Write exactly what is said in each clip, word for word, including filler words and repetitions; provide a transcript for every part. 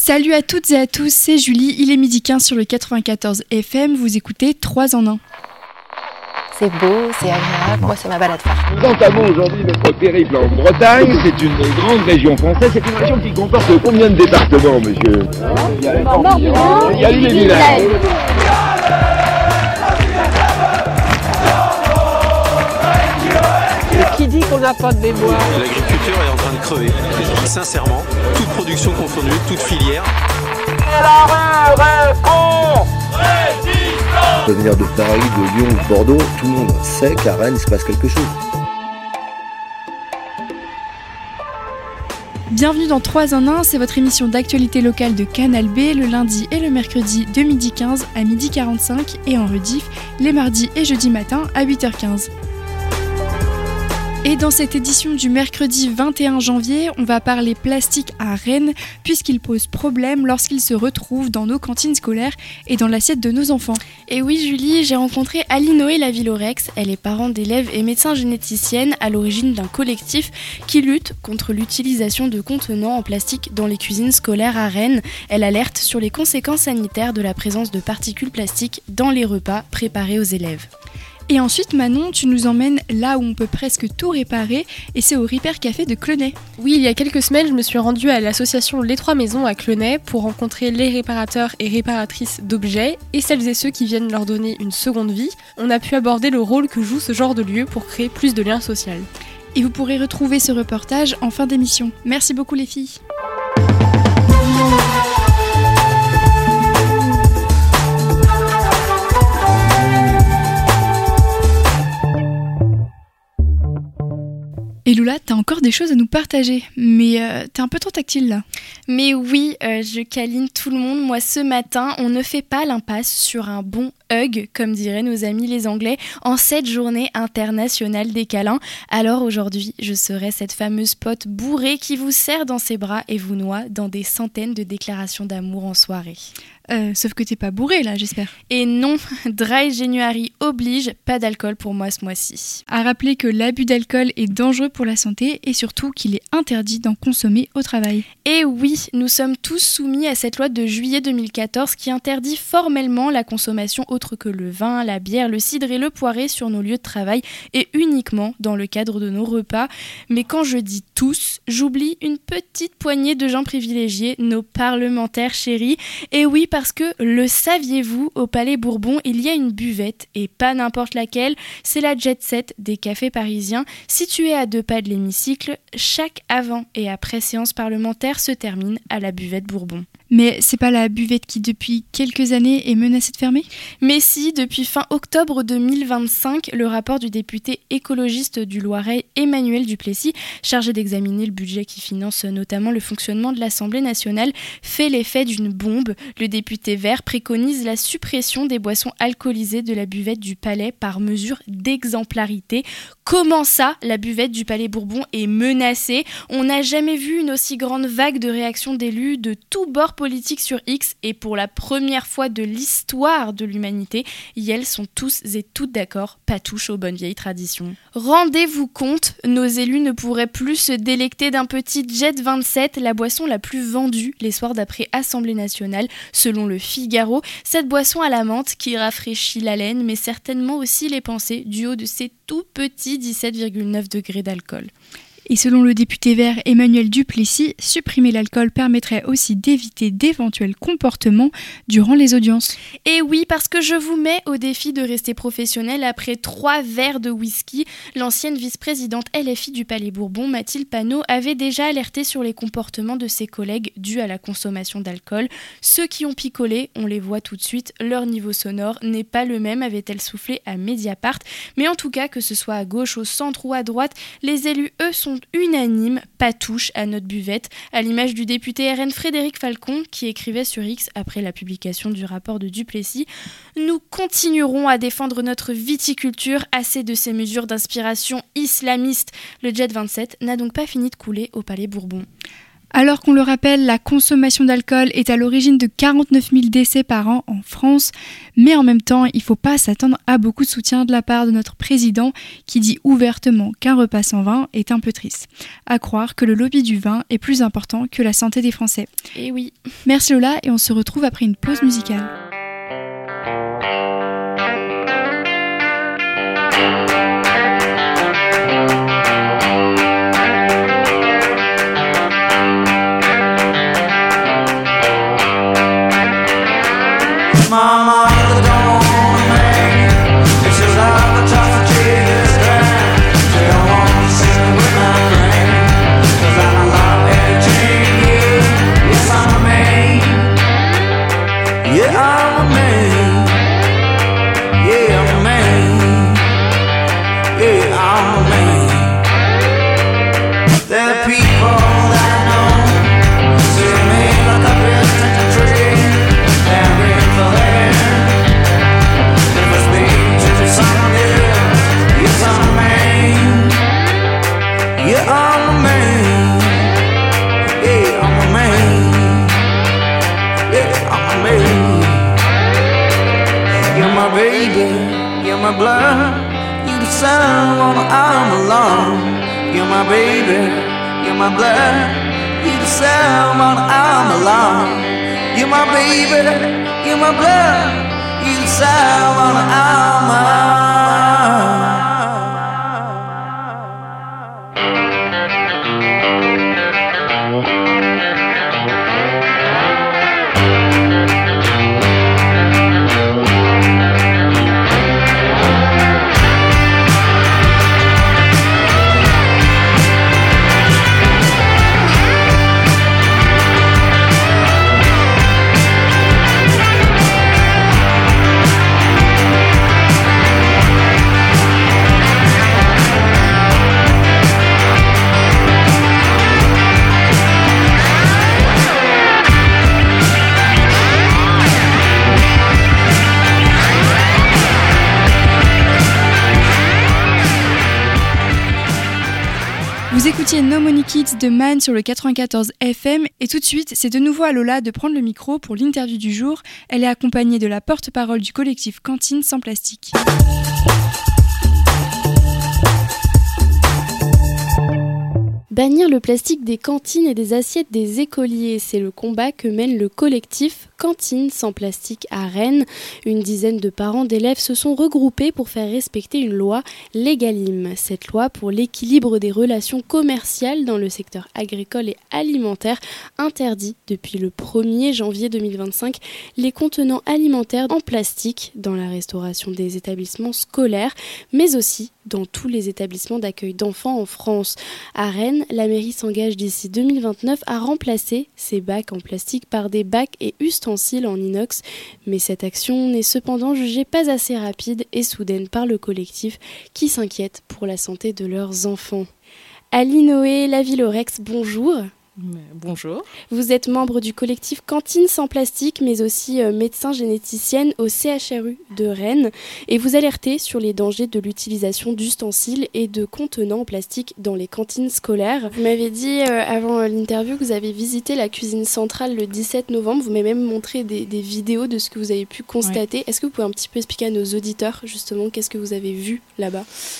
Salut à toutes et à tous, c'est Julie, il est midi quinze sur le quatre-vingt-quatorze F M, vous écoutez trois en un. C'est beau, c'est agréable, moi c'est ma balade favorite. Nous entamons aujourd'hui notre périple en Bretagne, c'est une grande région française, c'est une région qui comporte combien de départements, monsieur? Il y a les Morbihan, il y a l'île et Vilaine. Qui dit qu'on n'a pas de mémoire? L'agriculture est en train de crever, sincèrement, toute production confondue, toute filière. On peut venir de Paris, de Lyon ou de Bordeaux, tout le monde sait qu'à Rennes il se passe quelque chose. Bienvenue dans trois en un, c'est votre émission d'actualité locale de Canal B le lundi et le mercredi de midi quinze à midi quarante-cinq et en rediff les mardis et jeudis matin à huit heures quinze. Et dans cette édition du mercredi vingt et un janvier, on va parler plastique à Rennes puisqu'il pose problème lorsqu'il se retrouve dans nos cantines scolaires et dans l'assiette de nos enfants. Et oui Julie, j'ai rencontré Alinoé Lavillorex, elle est parent d'élèves et médecin généticienne à l'origine d'un collectif qui lutte contre l'utilisation de contenants en plastique dans les cuisines scolaires à Rennes. Elle alerte sur les conséquences sanitaires de la présence de particules plastiques dans les repas préparés aux élèves. Et ensuite, Manon, tu nous emmènes là où on peut presque tout réparer, et c'est au Repair Café de Clenay. Oui, il y a quelques semaines, je me suis rendue à l'association Les Trois Maisons à Clenay pour rencontrer les réparateurs et réparatrices d'objets et celles et ceux qui viennent leur donner une seconde vie. On a pu aborder le rôle que joue ce genre de lieu pour créer plus de liens sociaux. Et vous pourrez retrouver ce reportage en fin d'émission. Merci beaucoup les filles. Et Lula, t'as encore des choses à nous partager, mais euh, t'es un peu trop tactile là. Mais oui, euh, je câline tout le monde. Moi, ce matin, on ne fait pas l'impasse sur un bon hug, comme diraient nos amis les Anglais, en cette journée internationale des câlins. Alors aujourd'hui, je serai cette fameuse pote bourrée qui vous serre dans ses bras et vous noie dans des centaines de déclarations d'amour en soirée. Euh, sauf que t'es pas bourré là, j'espère. Et non, Dry January oblige, pas d'alcool pour moi ce mois-ci. À rappeler que l'abus d'alcool est dangereux pour la santé et surtout qu'il est interdit d'en consommer au travail. Et oui, nous sommes tous soumis à cette loi de juillet deux mille quatorze qui interdit formellement la consommation autre que le vin, la bière, le cidre et le poiré sur nos lieux de travail et uniquement dans le cadre de nos repas. Mais quand je dis tous, j'oublie une petite poignée de gens privilégiés, nos parlementaires chéris. Et oui, parce que, le saviez-vous, au Palais Bourbon, il y a une buvette, et pas n'importe laquelle, c'est la Jet Set des cafés parisiens. Située à deux pas de l'hémicycle, chaque avant et après séance parlementaire se termine à la buvette Bourbon. Mais c'est pas la buvette qui, depuis quelques années, est menacée de fermer ? Mais si, depuis fin octobre deux mille vingt-cinq, le rapport du député écologiste du Loiret, Emmanuel Duplessis, chargé d'examiner le budget qui finance notamment le fonctionnement de l'Assemblée nationale, fait l'effet d'une bombe. Le député vert préconise la suppression des boissons alcoolisées de la buvette du Palais par mesure d'exemplarité. Comment ça, la buvette du Palais Bourbon est menacée ? On n'a jamais vu une aussi grande vague de réactions d'élus de tous bords politiques sur X et pour la première fois de l'histoire de l'humanité, elles sont tous et toutes d'accord, pas touche aux bonnes vieilles traditions. Rendez-vous compte, nos élus ne pourraient plus se délecter d'un petit Jet vingt-sept, la boisson la plus vendue les soirs d'après Assemblée nationale, selon le Figaro. Cette boisson à la menthe qui rafraîchit la laine, mais certainement aussi les pensées du haut de ses tout petits dix-sept virgule neuf degrés d'alcool. Et selon le député vert Emmanuel Duplessis, supprimer l'alcool permettrait aussi d'éviter d'éventuels comportements durant les audiences. Et oui, parce que je vous mets au défi de rester professionnel après trois verres de whisky. L'ancienne vice-présidente L F I du Palais Bourbon, Mathilde Panot, avait déjà alerté sur les comportements de ses collègues dus à la consommation d'alcool. Ceux qui ont picolé, on les voit tout de suite, leur niveau sonore n'est pas le même, avait-elle soufflé à Mediapart. Mais en tout cas, que ce soit à gauche, au centre ou à droite, les élus, eux, sont unanimes, pas touche à notre buvette, à l'image du député R N Frédéric Falcon qui écrivait sur X après la publication du rapport de Duplessis « Nous continuerons à défendre notre viticulture, assez de ces mesures d'inspiration islamiste. Le Jet vingt-sept n'a donc pas fini de couler au Palais Bourbon. » Alors qu'on le rappelle, la consommation d'alcool est à l'origine de quarante-neuf mille décès par an en France, mais en même temps, il ne faut pas s'attendre à beaucoup de soutien de la part de notre président qui dit ouvertement qu'un repas sans vin est un peu triste. À croire que le lobby du vin est plus important que la santé des Français. Et oui. Merci Lola et on se retrouve après une pause musicale. Mama, you don't want me. This is how the tough cheese down. They don't want to see me with my brain. Cause I'm a lot edging you. Yes, I'm a man. Yeah, I'm a man. Yeah, I'm a man. Yeah, I'm a man. There are people that I know see me like a pest in the tree. They're in for living. If I speak to somebody else, yes, I'm a man. Yeah, I'm a man. Yeah, I'm a man. Yeah, I'm a man. You're my baby, you're my blood. You the sound when I'm alone. You're my baby, you're my blood. You the sound when I'm alone. You're my baby, you're my blood. You the sound when I'm alone. Vous écoutiez No Money Kids de Man sur le quatre-vingt-quatorze F M et tout de suite, c'est de nouveau à Lola de prendre le micro pour l'interview du jour. Elle est accompagnée de la porte-parole du collectif Cantine sans plastique. Bannir le plastique des cantines et des assiettes des écoliers, c'est le combat que mène le collectif Cantine sans plastique à Rennes. Une dizaine de parents d'élèves se sont regroupés pour faire respecter une loi, l'Egalim. Cette loi pour l'équilibre des relations commerciales dans le secteur agricole et alimentaire interdit depuis le premier janvier deux mille vingt-cinq les contenants alimentaires en plastique dans la restauration des établissements scolaires, mais aussi dans tous les établissements d'accueil d'enfants en France. À Rennes, la mairie s'engage d'ici deux mille vingt-neuf à remplacer ces bacs en plastique par des bacs et ustensiles en inox. Mais cette action n'est cependant jugée pas assez rapide et soudaine par le collectif qui s'inquiète pour la santé de leurs enfants. Ali Noé, Lavillorex, bonjour. Bonjour. Vous êtes membre du collectif Cantine sans plastique, mais aussi euh, médecin généticienne au C H R U de Rennes. Et vous alertez sur les dangers de l'utilisation d'ustensiles et de contenants en plastique dans les cantines scolaires. Vous m'avez dit euh, avant l'interview que vous avez visité la cuisine centrale le dix-sept novembre. Vous m'avez même montré des, des vidéos de ce que vous avez pu constater. Ouais. Est-ce que vous pouvez un petit peu expliquer à nos auditeurs, justement, qu'est-ce que vous avez vu là-bas ?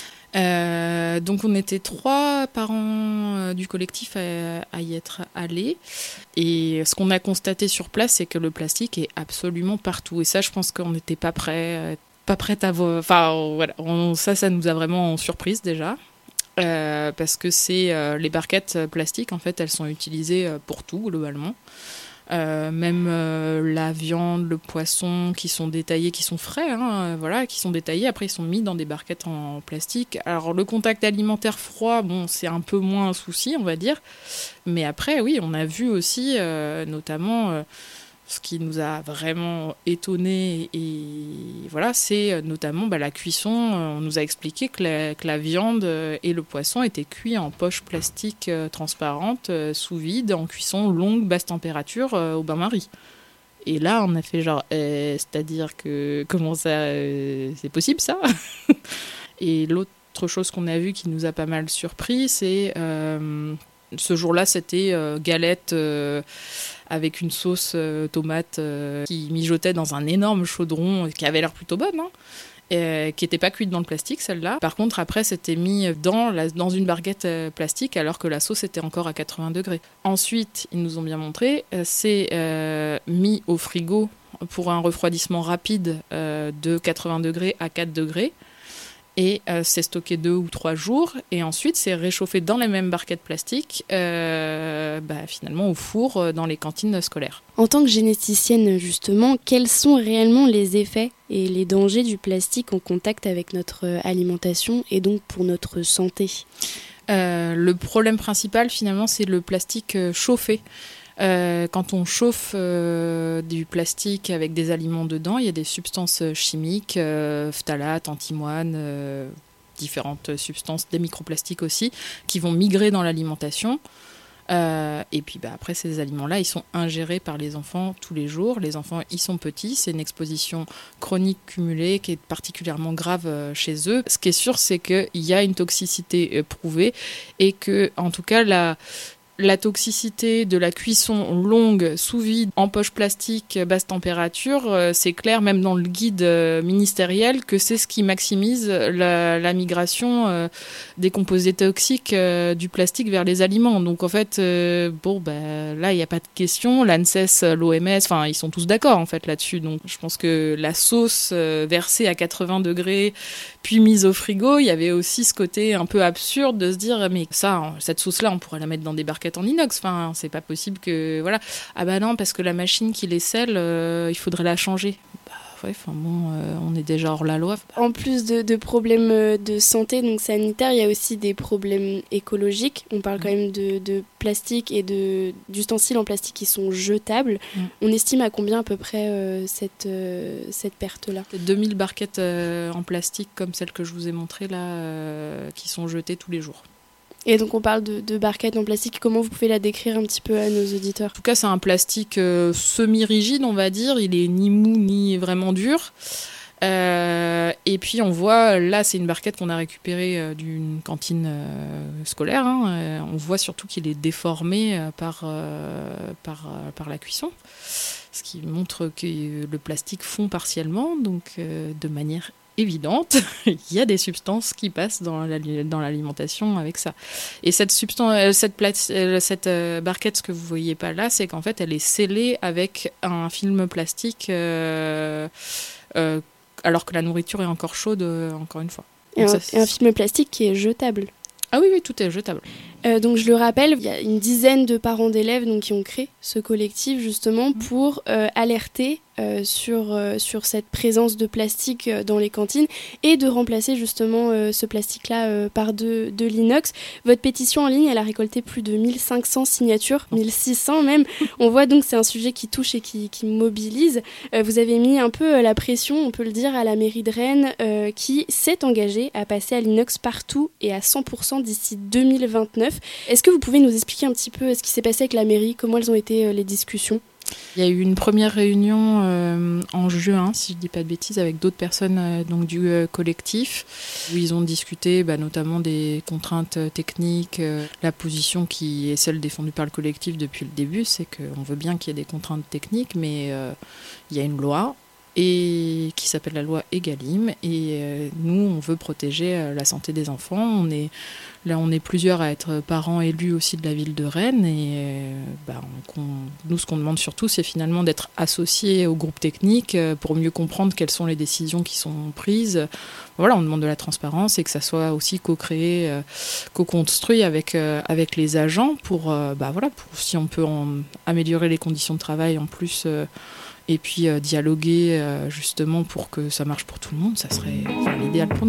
Euh, donc on était trois parents euh, du collectif à, à y être allés et ce qu'on a constaté sur place c'est que le plastique est absolument partout et ça je pense qu'on n'était pas prêts euh, pas prêts à voir, enfin voilà, on, ça ça nous a vraiment surprise déjà euh, parce que c'est euh, les barquettes plastiques en fait elles sont utilisées pour tout globalement. Euh, même euh, la viande, le poisson qui sont détaillés, qui sont frais, hein, euh, voilà, qui sont détaillés, après ils sont mis dans des barquettes en, en plastique. Alors le contact alimentaire froid, bon, c'est un peu moins un souci, on va dire. Mais après, oui, on a vu aussi, euh, notamment, euh, ce qui nous a vraiment étonnés, et voilà, c'est notamment bah, la cuisson. On nous a expliqué que la, que la viande et le poisson étaient cuits en poche plastique euh, transparente, euh, sous vide, en cuisson longue, basse température, euh, au bain-marie. Et là, on a fait genre, euh, c'est-à-dire que comment ça, euh, c'est possible ça ? Et l'autre chose qu'on a vu qui nous a pas mal surpris, c'est... Euh, Ce jour-là, c'était euh, galette euh, avec une sauce euh, tomate euh, qui mijotait dans un énorme chaudron qui avait l'air plutôt bonne, hein, et, qui n'était pas cuite dans le plastique, celle-là. Par contre, après, c'était mis dans, la, dans une barquette euh, plastique alors que la sauce était encore à quatre-vingts degrés. Ensuite, ils nous ont bien montré, euh, c'est euh, mis au frigo pour un refroidissement rapide euh, de quatre-vingts degrés à quatre degrés. Et euh, c'est stocké deux ou trois jours. Et ensuite, c'est réchauffé dans les mêmes barquettes plastiques, euh, bah, finalement au four euh, dans les cantines scolaires. En tant que généticienne, justement, quels sont réellement les effets et les dangers du plastique en contact avec notre alimentation et donc pour notre santé ? euh, Le problème principal, finalement, c'est le plastique euh, chauffé. Euh, quand on chauffe euh, du plastique avec des aliments dedans, il y a des substances chimiques, euh, phtalates, antimoine, euh, différentes substances, des microplastiques aussi, qui vont migrer dans l'alimentation. Euh, et puis bah, après, ces aliments-là, ils sont ingérés par les enfants tous les jours. Les enfants, ils sont petits, c'est une exposition chronique cumulée qui est particulièrement grave euh, chez eux. Ce qui est sûr, c'est qu'il y a une toxicité euh, prouvée et que, en tout cas, la... La toxicité de la cuisson longue sous vide en poche plastique basse température, euh, c'est clair même dans le guide euh, ministériel que c'est ce qui maximise la, la migration euh, des composés toxiques euh, du plastique vers les aliments. Donc en fait, euh, bon bah là il n'y a pas de question. L'ANSES, l'O M S, enfin ils sont tous d'accord en fait là-dessus. Donc je pense que la sauce euh, versée à quatre-vingts degrés puis mise au frigo, il y avait aussi ce côté un peu absurde de se dire mais ça, cette sauce-là, on pourrait la mettre dans des barquettes en inox. Enfin, c'est pas possible que voilà. Ah bah non, parce que la machine qui les scelle, euh, il faudrait la changer. Bah ouais, enfin bon, euh, on est déjà hors la loi. En plus de, de problèmes de santé, donc sanitaires, il y a aussi des problèmes écologiques. On parle quand même de, de plastique et de d'ustensiles en plastique qui sont jetables. Mm. On estime à combien à peu près euh, cette euh, cette perte-là ? deux mille barquettes euh, en plastique comme celle que je vous ai montrée là, euh, qui sont jetées tous les jours. Et donc on parle de, de barquettes en plastique, comment vous pouvez la décrire un petit peu à nos auditeurs ? En tout cas, c'est un plastique euh, semi-rigide, on va dire. Il est ni mou ni vraiment dur. Euh, et puis on voit, là c'est une barquette qu'on a récupérée euh, d'une cantine euh, scolaire. Hein. Euh, on voit surtout qu'il est déformé euh, par, euh, par, euh, par la cuisson. Ce qui montre que le plastique fond partiellement, donc euh, de manière évidente, il y a des substances qui passent dans, la, dans l'alimentation avec ça. Et cette, substance, cette, plate, cette euh, barquette, ce que vous ne voyez pas là, c'est qu'en fait, elle est scellée avec un film plastique, euh, euh, alors que la nourriture est encore chaude, euh, encore une fois. Et un, ça, et un film plastique qui est jetable. Ah oui, oui, tout est jetable. Euh, donc je le rappelle, il y a une dizaine de parents d'élèves donc, qui ont créé ce collectif justement pour euh, alerter euh, sur, euh, sur cette présence de plastique euh, dans les cantines et de remplacer justement euh, ce plastique-là euh, par de, de l'inox. Votre pétition en ligne, elle a récolté plus de mille cinq cents signatures, mille six cents même. On voit donc que c'est un sujet qui touche et qui, qui mobilise. Euh, vous avez mis un peu euh, la pression, on peut le dire, à la mairie de Rennes euh, qui s'est engagée à passer à l'inox partout et à cent pour cent d'ici deux mille vingt-neuf. Est-ce que vous pouvez nous expliquer un petit peu ce qui s'est passé avec la mairie, comment elles ont été euh, les discussions ? Il y a eu une première réunion euh, en juin, si je ne dis pas de bêtises, avec d'autres personnes euh, donc, du euh, collectif, où ils ont discuté bah, notamment des contraintes techniques. Euh, la position qui est celle défendue par le collectif depuis le début, c'est qu'on veut bien qu'il y ait des contraintes techniques, mais euh, il y a une loi et qui s'appelle la loi Egalim, et euh, nous, on veut protéger euh, la santé des enfants. On est, là, on est plusieurs à être parents élus aussi de la ville de Rennes, et euh, bah, on, nous, ce qu'on demande surtout, c'est finalement d'être associés au groupe technique euh, pour mieux comprendre quelles sont les décisions qui sont prises. Voilà, on demande de la transparence et que ça soit aussi co-créé, euh, co-construit avec, euh, avec les agents pour, euh, bah, voilà, pour si on peut en améliorer les conditions de travail en plus, euh, et puis euh, dialoguer euh, justement pour que ça marche pour tout le monde, ça serait enfin, l'idéal pour nous.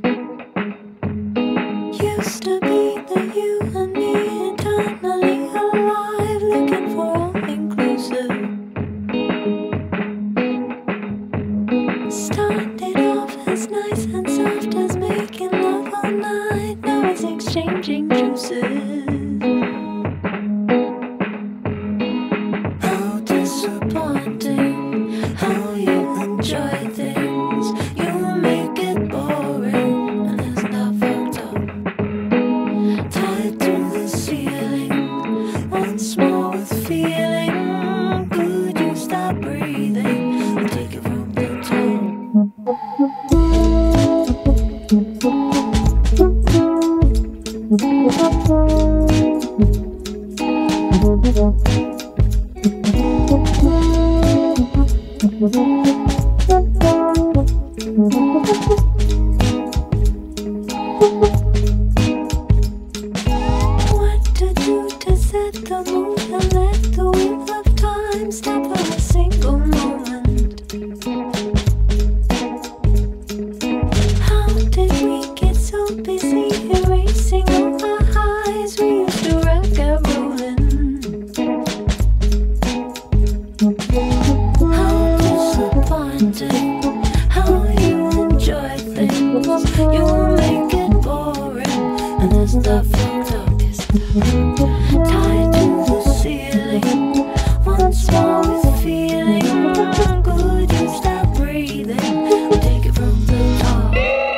Used to be the you and me, eternally alive, looking for all inclusive. Started off as nice and soft as making love all night, now it's exchanging juices. Tied to the ceiling. to do to set the mood and let the wheel of time stop for a single moment? How did we get so busy erasing all the highs we used to rock and rollin'? How disappointing how you enjoy things. You will make it boring, and there's nothing to tied to the ceiling, once more with feeling. Could you stop breathing? We'll take it from the top.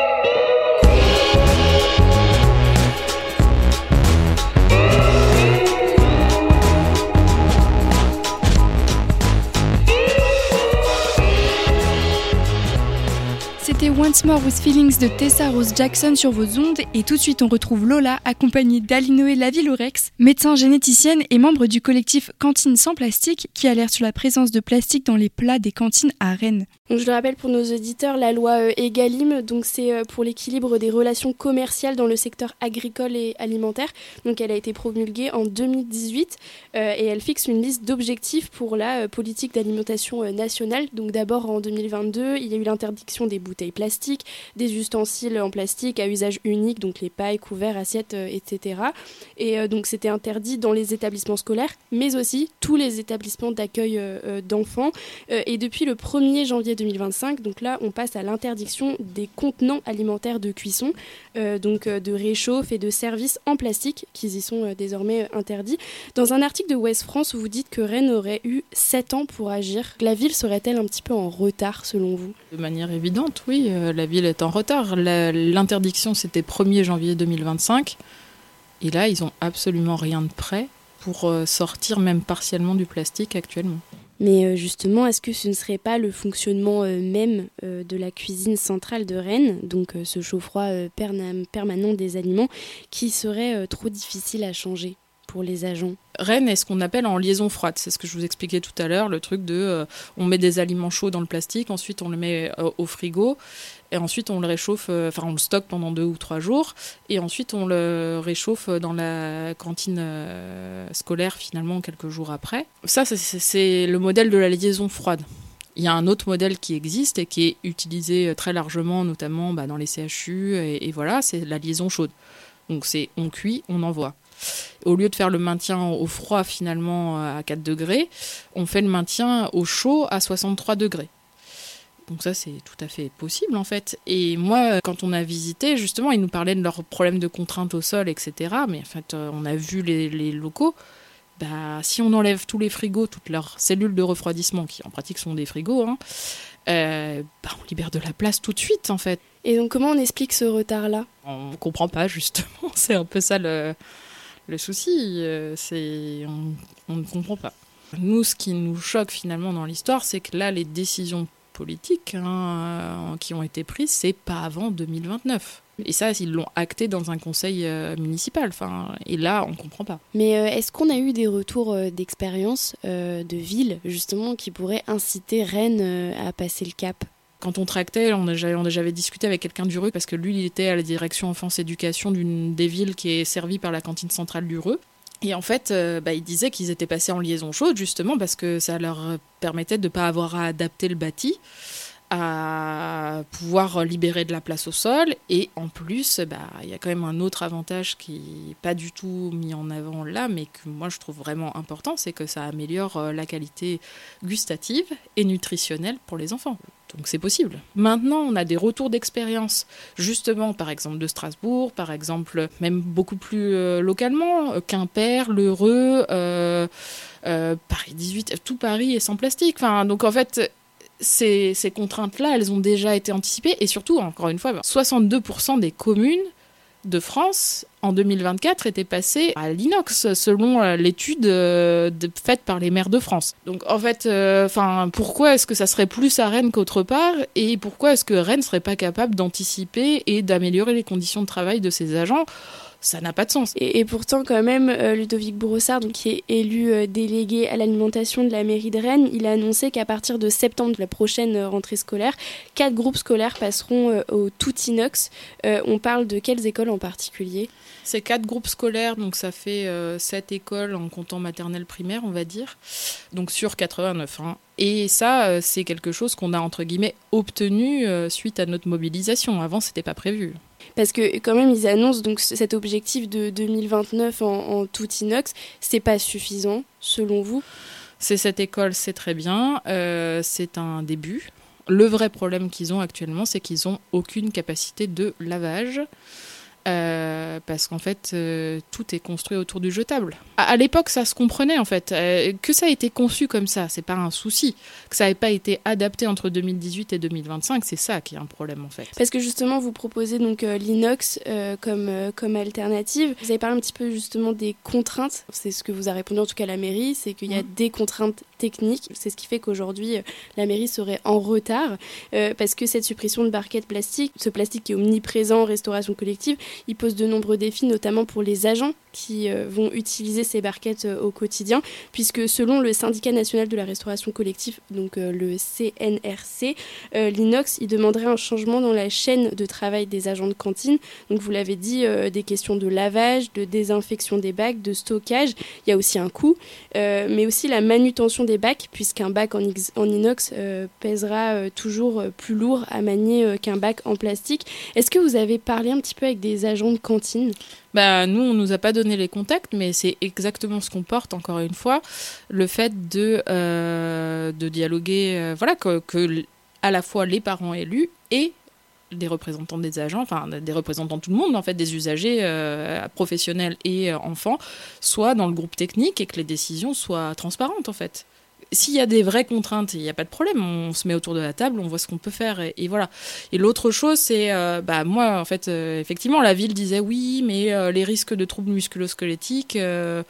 C'était Once More with Feelings de Tessa Rose Jackson sur vos ondes, et tout de suite on retrouve Lola accompagnée d'Alinoé Lavillorex, médecin généticienne et membre du collectif Cantine sans plastique, qui alerte sur la présence de plastique dans les plats des cantines à Rennes. Donc je le rappelle pour nos auditeurs, la loi euh, Egalim, donc c'est euh, pour l'équilibre des relations commerciales dans le secteur agricole et alimentaire. Donc elle a été promulguée en deux mille dix-huit euh, et elle fixe une liste d'objectifs pour la euh, politique d'alimentation euh, nationale. Donc d'abord en deux mille vingt-deux, il y a eu l'interdiction des bouteilles plastiques, des ustensiles en plastique à usage unique, donc les pailles, couverts, assiettes, euh, et cetera. Et euh, donc c'était interdit dans les établissements scolaires, mais aussi tous les établissements d'accueil euh, euh, d'enfants. Euh, et depuis le premier janvier deux mille vingt-cinq, donc là on passe à l'interdiction des contenants alimentaires de cuisson, euh, donc euh, de réchauffe et de services en plastique qui y sont euh, désormais euh, interdits. Dans un article de Ouest France, vous dites que Rennes aurait eu sept ans pour agir. La ville serait-elle un petit peu en retard selon vous ? De manière évidente, oui, euh, la ville est en retard. La, l'interdiction c'était premier janvier deux mille vingt-cinq et là ils ont absolument rien de prêt pour euh, sortir même partiellement du plastique actuellement. Mais justement, est-ce que ce ne serait pas le fonctionnement même de la cuisine centrale de Rennes, donc ce chaud-froid permanent des aliments, qui serait trop difficile à changer pour les agents ? Rennes est ce qu'on appelle en liaison froide, c'est ce que je vous expliquais tout à l'heure, le truc de euh, on met des aliments chauds dans le plastique, ensuite on le met euh, au frigo, et ensuite on le réchauffe, euh, enfin on le stocke pendant deux ou trois jours, et ensuite on le réchauffe dans la cantine euh, scolaire finalement quelques jours après. Ça c'est, c'est, c'est le modèle de la liaison froide. Il y a un autre modèle qui existe et qui est utilisé très largement, notamment bah, dans les C H U, et, et voilà, c'est la liaison chaude. Donc c'est on cuit, on envoie. Au lieu de faire le maintien au froid finalement à quatre degrés, on fait le maintien au chaud à soixante-trois degrés. Donc ça c'est tout à fait possible en fait. Et moi quand on a visité justement, ils nous parlaient de leurs problèmes de contraintes au sol, et cetera. Mais en fait on a vu les, les locaux. Bah, si on enlève tous les frigos, toutes leurs cellules de refroidissement, qui en pratique sont des frigos, hein, euh, bah, on libère de la place tout de suite en fait. Et donc comment on explique ce retard-là ? On ne comprend pas justement, c'est un peu ça le... Le souci, euh, c'est on, on ne comprend pas. Nous, ce qui nous choque finalement dans l'histoire, c'est que là, les décisions politiques hein, euh, qui ont été prises, c'est pas avant deux mille vingt-neuf. Et ça, ils l'ont acté dans un conseil euh, municipal. Enfin, et là, on ne comprend pas. Mais euh, est-ce qu'on a eu des retours euh, d'expérience euh, de villes, justement, qui pourraient inciter Rennes euh, à passer le cap ? Quand on tractait, on, a, on a, j'avais discuté avec quelqu'un du Reux, parce que lui, il était à la direction enfance-éducation d'une des villes qui est servie par la cantine centrale du Reux. Et en fait, euh, bah, il disait qu'ils étaient passés en liaison chaude, justement, parce que ça leur permettait de ne pas avoir à adapter le bâti, à pouvoir libérer de la place au sol. Et en plus, bah, y a quand même un autre avantage qui n'est pas du tout mis en avant là, mais que moi je trouve vraiment important, c'est que ça améliore la qualité gustative et nutritionnelle pour les enfants. Donc c'est possible. Maintenant, on a des retours d'expérience, justement, par exemple de Strasbourg, par exemple, même beaucoup plus euh, localement, euh, Quimper, l'Heureux, euh, euh, Paris dix-huit, tout Paris est sans plastique. Enfin, donc en fait, ces, ces contraintes-là, elles ont déjà été anticipées. Et surtout, encore une fois, soixante-deux pour cent des communes de France, en deux mille vingt-quatre, étaient passées à l'inox, selon l'étude de, faite par les maires de France. Donc en fait, euh, pourquoi est-ce que ça serait plus à Rennes qu'autre part ? Et pourquoi est-ce que Rennes ne serait pas capable d'anticiper et d'améliorer les conditions de travail de ses agents ? ça n'a pas de sens. Et, et pourtant, quand même, euh, Ludovic Brossard, donc, qui est élu euh, délégué à l'alimentation de la mairie de Rennes, il a annoncé qu'à partir de septembre de la prochaine euh, rentrée scolaire, quatre groupes scolaires passeront euh, au tout inox. Euh, on parle de quelles écoles en particulier ? C'est quatre groupes scolaires, donc ça fait euh, sept écoles en comptant maternelle primaire, on va dire, donc sur quatre-vingt-neuf. Hein. Et ça, euh, c'est quelque chose qu'on a, entre guillemets, obtenu euh, suite à notre mobilisation. Avant, c'était pas prévu. Parce que quand même, ils annoncent donc cet objectif de deux mille vingt-neuf en, en tout inox. C'est pas suffisant, selon vous ? C'est cette école, c'est très bien. Euh, c'est un début. Le vrai problème qu'ils ont actuellement, c'est qu'ils n'ont aucune capacité de lavage. Euh, parce qu'en fait, euh, tout est construit autour du jetable. À, à l'époque, ça se comprenait, en fait. Euh, que ça a été conçu comme ça, c'est pas un souci. Que ça n'ait pas été adapté entre deux mille dix-huit et deux mille vingt-cinq, c'est ça qui est un problème, en fait. Parce que justement, vous proposez donc euh, l'inox euh, comme, euh, comme alternative. Vous avez parlé un petit peu justement des contraintes. C'est ce que vous a répondu en tout cas la mairie, c'est qu'il y a mmh. des contraintes techniques. C'est ce qui fait qu'aujourd'hui, euh, la mairie serait en retard. Euh, parce que cette suppression de barquettes plastiques, ce plastique qui est omniprésent en restauration collective, il pose de nombreux défis, notamment pour les agents qui euh, vont utiliser ces barquettes euh, au quotidien, puisque selon le syndicat national de la restauration collective, donc euh, le C N R C, euh, l'inox, il demanderait un changement dans la chaîne de travail des agents de cantine. Donc vous l'avez dit, euh, des questions de lavage, de désinfection des bacs, de stockage. Il y a aussi un coût, euh, mais aussi la manutention des bacs, puisqu'un bac en, X, en inox euh, pèsera euh, toujours euh, plus lourd à manier euh, qu'un bac en plastique. Est-ce que vous avez parlé un petit peu avec des agents de cantine ? Bah, nous, on nous a pas donné les contacts, mais c'est exactement ce qu'on porte, encore une fois, le fait de, euh, de dialoguer, euh, voilà, que, que à la fois les parents élus et des représentants des agents, enfin des représentants de tout le monde, en fait, des usagers euh, professionnels et euh, enfants, soient dans le groupe technique et que les décisions soient transparentes, en fait. S'il y a des vraies contraintes, il n'y a pas de problème, on se met autour de la table, on voit ce qu'on peut faire, et, et voilà. Et l'autre chose, c'est, euh, bah moi, en fait, euh, effectivement, la ville disait oui, mais euh, les risques de troubles musculo-squelettiques, euh,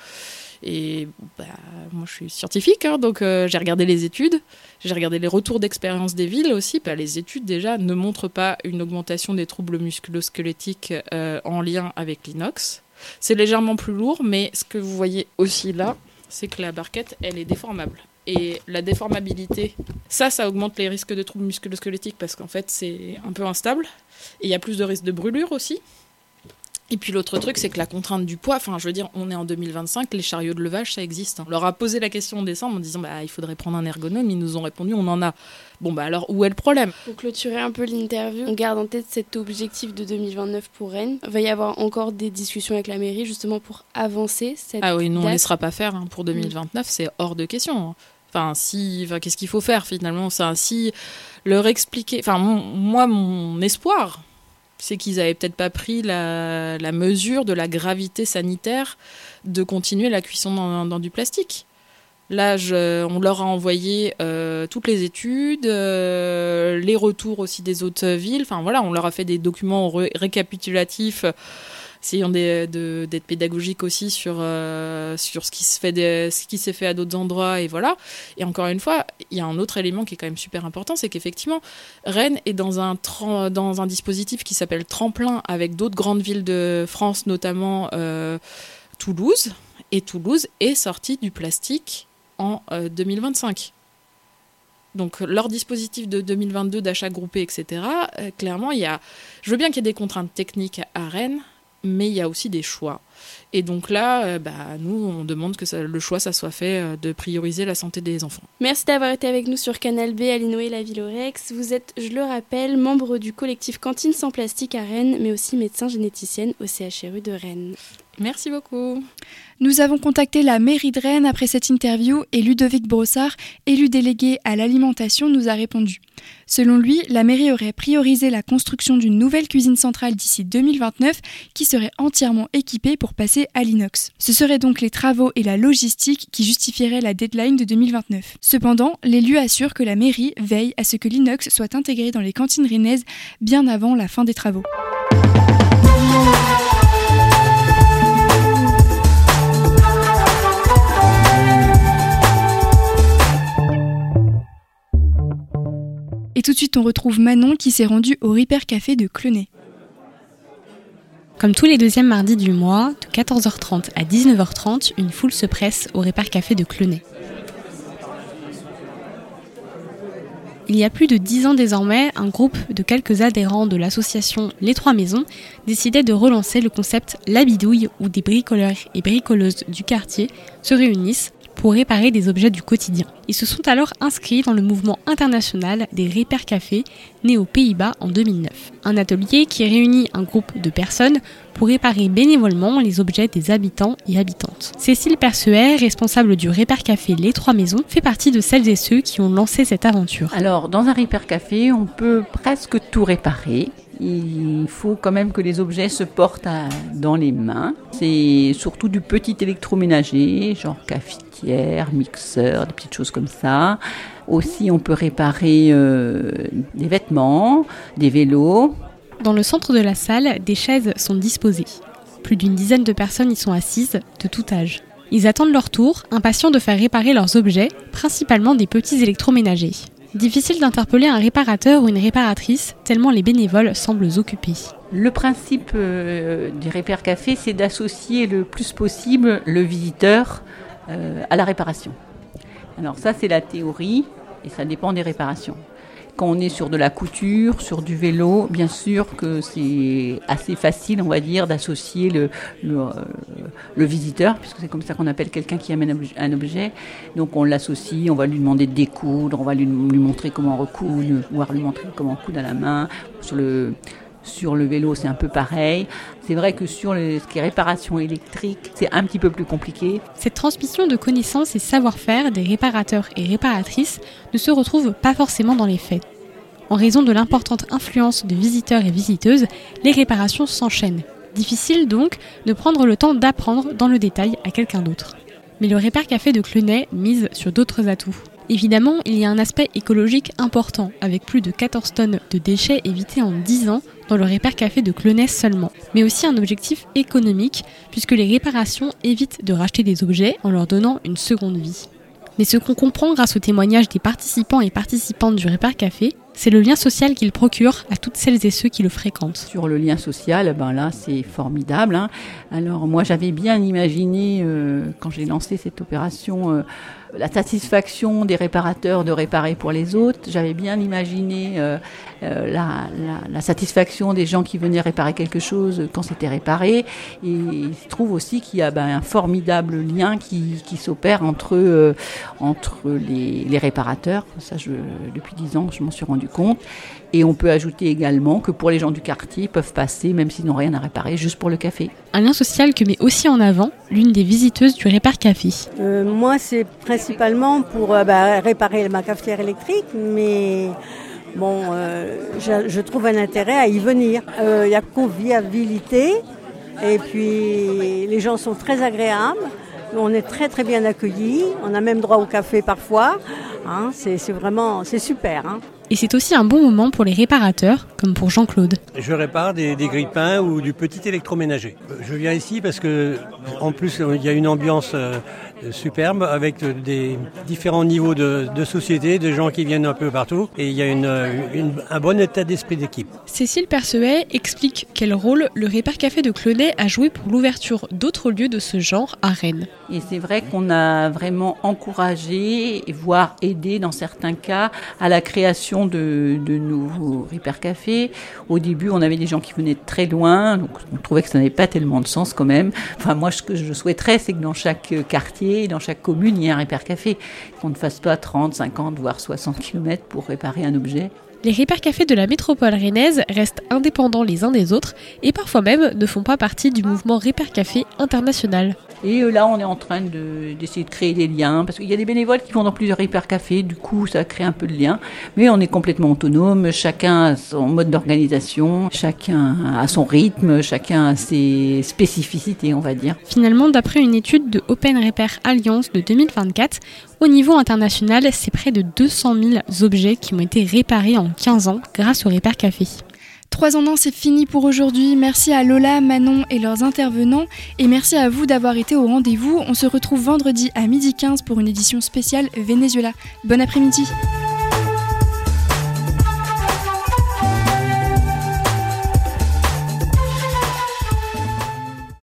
et bah, moi je suis scientifique, hein, donc euh, j'ai regardé les études, j'ai regardé les retours d'expérience des villes aussi, bah, les études déjà ne montrent pas une augmentation des troubles musculo-squelettiques euh, en lien avec l'inox. C'est légèrement plus lourd, mais ce que vous voyez aussi là, c'est que la barquette, elle est déformable. Et la déformabilité, ça, ça augmente les risques de troubles musculo-squelettiques parce qu'en fait, c'est un peu instable. Et il y a plus de risques de brûlure aussi. Et puis l'autre truc, c'est que la contrainte du poids, enfin je veux dire, on est en deux mille vingt-cinq, les chariots de levage, ça existe. On leur a posé la question en décembre en disant bah il faudrait prendre un ergonome, ils nous ont répondu on en a. Bon bah alors où est le problème ? Pour clôturer un peu l'interview, on garde en tête cet objectif de deux mille vingt-neuf pour Rennes. Il va y avoir encore des discussions avec la mairie justement pour avancer cette Ah oui, nous date. on ne laissera pas faire hein, pour deux mille vingt-neuf, mmh. c'est hors de question. Enfin, si, enfin, qu'est-ce qu'il faut faire finalement ça, si leur expliquer, enfin mon, moi mon espoir, c'est qu'ils avaient peut-être pas pris la, la mesure de la gravité sanitaire de continuer la cuisson dans, dans du plastique. Là, je, on leur a envoyé euh, toutes les études, euh, les retours aussi des autres villes. Enfin voilà, on leur a fait des documents ré- récapitulatifs, essayant de, de, d'être pédagogique aussi sur, euh, sur ce qui se fait des, ce qui s'est fait à d'autres endroits, et voilà. Et encore une fois, il y a un autre élément qui est quand même super important, c'est qu'effectivement, Rennes est dans un, tra- dans un dispositif qui s'appelle Tremplin, avec d'autres grandes villes de France, notamment euh, Toulouse. Et Toulouse est sortie du plastique en euh, deux mille vingt-cinq. Donc leur dispositif de deux mille vingt-deux d'achat groupé, et cetera, euh, clairement, il y a... je veux bien qu'il y ait des contraintes techniques à Rennes, mais il y a aussi des choix. Et donc là, euh, bah, nous, on demande que ça, le choix, ça soit fait euh, de prioriser la santé des enfants. Merci d'avoir été avec nous sur Canal B, Aline Noé, la Ville Aurex. Vous êtes, je le rappelle, membre du collectif Cantine sans plastique à Rennes, mais aussi médecin généticienne au C H R U de Rennes. Merci beaucoup. Nous avons contacté la mairie de Rennes après cette interview et Ludovic Brossard, élu délégué à l'alimentation, nous a répondu. Selon lui, la mairie aurait priorisé la construction d'une nouvelle cuisine centrale d'ici deux mille vingt-neuf qui serait entièrement équipée pour passer à l'inox. Ce seraient donc les travaux et la logistique qui justifieraient la deadline de deux mille vingt-neuf. Cependant, l'élu assure que la mairie veille à ce que l'inox soit intégré dans les cantines rennaises bien avant la fin des travaux. Et tout de suite, on retrouve Manon qui s'est rendue au Ripper Café de Clenay. Comme tous les deuxièmes mardis du mois, de quatorze heures trente à dix-neuf heures trente, une foule se presse au Répar Café de Clenay. Il y a plus de dix ans désormais, un groupe de quelques adhérents de l'association Les Trois Maisons décidait de relancer le concept La Bidouille, où des bricoleurs et bricoleuses du quartier se réunissent pour réparer des objets du quotidien. Ils se sont alors inscrits dans le mouvement international des Répar Café, né aux Pays-Bas en deux mille neuf. Un atelier qui réunit un groupe de personnes pour réparer bénévolement les objets des habitants et habitantes. Cécile Percehet, responsable du Répar Café Les Trois Maisons, fait partie de celles et ceux qui ont lancé cette aventure. Alors, dans un Répar Café, on peut presque tout réparer. Il faut quand même que les objets se portent à, dans les mains. C'est surtout du petit électroménager, genre cafetière, mixeur, des petites choses comme ça. Aussi, on peut réparer euh, des vêtements, des vélos. Dans le centre de la salle, des chaises sont disposées. Plus d'une dizaine de personnes y sont assises, de tout âge. Ils attendent leur tour, impatients de faire réparer leurs objets, principalement des petits électroménagers. Difficile d'interpeller un réparateur ou une réparatrice, tellement les bénévoles semblent occupés. Le principe euh, du Répar Café, c'est d'associer le plus possible le visiteur euh, à la réparation. Alors ça, c'est la théorie, et ça dépend des réparations. Quand on est sur de la couture, sur du vélo, bien sûr que c'est assez facile, on va dire, d'associer le, le, euh, le visiteur, puisque c'est comme ça qu'on appelle quelqu'un qui amène un objet. Donc on l'associe, on va lui demander de découdre, on va lui, lui montrer comment recoudre, voire lui montrer comment coudre à la main. Sur le, sur le vélo, c'est un peu pareil. C'est vrai que sur le, ce qui est réparation électrique, c'est un petit peu plus compliqué. Cette transmission de connaissances et savoir-faire des réparateurs et réparatrices ne se retrouve pas forcément dans les faits. En raison de l'importante influence de visiteurs et visiteuses, les réparations s'enchaînent. Difficile donc de prendre le temps d'apprendre dans le détail à quelqu'un d'autre. Mais le Répar Café de Clenay mise sur d'autres atouts. Évidemment, il y a un aspect écologique important, avec plus de quatorze tonnes de déchets évités en dix ans dans le Répar Café de Clenay seulement. Mais aussi un objectif économique, puisque les réparations évitent de racheter des objets en leur donnant une seconde vie. Mais ce qu'on comprend grâce aux témoignages des participants et participantes du Répar Café, c'est le lien social qu'il procure à toutes celles et ceux qui le fréquentent. Sur le lien social, ben là, c'est formidable. Hein. Alors moi, j'avais bien imaginé, euh, quand j'ai lancé cette opération, euh, la satisfaction des réparateurs de réparer pour les autres. J'avais bien imaginé euh, euh, la, la, la satisfaction des gens qui venaient réparer quelque chose quand c'était réparé. Et il se trouve aussi qu'il y a ben, un formidable lien qui, qui s'opère entre, euh, entre les, les réparateurs. Ça, je, depuis dix ans, je m'en suis rendu compte. Et on peut ajouter également que pour les gens du quartier, ils peuvent passer, même s'ils n'ont rien à réparer, juste pour le café. Un lien social que met aussi en avant l'une des visiteuses du Répar Café. Euh, moi, c'est principalement pour euh, bah, réparer ma cafetière électrique, mais bon, euh, je, je trouve un intérêt à y venir. Il euh, y a convivialité, et puis les gens sont très agréables. On est très très bien accueillis, on a même droit au café parfois, hein, c'est, c'est vraiment, c'est super. Hein. Et c'est aussi un bon moment pour les réparateurs, comme pour Jean-Claude. Je répare des, des grille-pains ou du petit électroménager. Je viens ici parce que, en plus, il y a une ambiance euh, superbe avec des différents niveaux de, de société, de gens qui viennent un peu partout, et il y a une, une, un bon état d'esprit d'équipe. Cécile Percehet explique quel rôle le Répar Café de Clenay a joué pour l'ouverture d'autres lieux de ce genre à Rennes. Et c'est vrai qu'on a vraiment encouragé, voire aidé dans certains cas, à la création de, de nouveaux Répar Café. Au début, on avait des gens qui venaient de très loin, donc on trouvait que ça n'avait pas tellement de sens quand même. Enfin, moi, ce que je souhaiterais, c'est que dans chaque quartier, dans chaque commune, il y ait un Répar Café. Qu'on ne fasse pas trente, cinquante, voire soixante kilomètres pour réparer un objet. Les Répar Café de la métropole rennaise restent indépendants les uns des autres et parfois même ne font pas partie du mouvement Répar Café international. Et là, on est en train de, d'essayer de créer des liens, parce qu'il y a des bénévoles qui vont dans plusieurs Répar Café, du coup, ça crée un peu de liens. Mais on est complètement autonome, chacun a son mode d'organisation, chacun a son rythme, chacun a ses spécificités, on va dire. Finalement, d'après une étude de Open Repair Alliance de deux mille vingt-quatre, au niveau international, c'est près de deux cent mille objets qui ont été réparés en quinze ans grâce au Répar Café. Trois en un, c'est fini pour aujourd'hui. Merci à Lola, Manon et leurs intervenants. Et merci à vous d'avoir été au rendez-vous. On se retrouve vendredi à midi quinze pour une édition spéciale Venezuela. Bon après-midi.